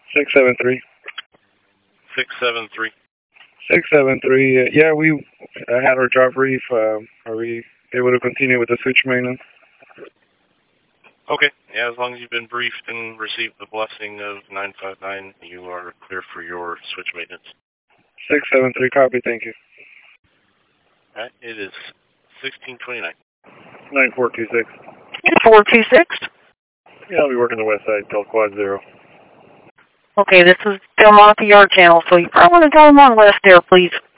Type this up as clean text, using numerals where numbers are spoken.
673. 673. 673. Yeah, we had our job brief. Are we able to continue with the switch maintenance? Okay. Yeah, as long as you've been briefed and received the blessing of 959, you are clear for your switch maintenance. 673. Copy. Thank you. All right. It is 1629. 9426. 426? Yeah, I'll be working the west side till quad 0. Okay, this is Del Monte Yard Channel, so you probably want to tell them on west there, please.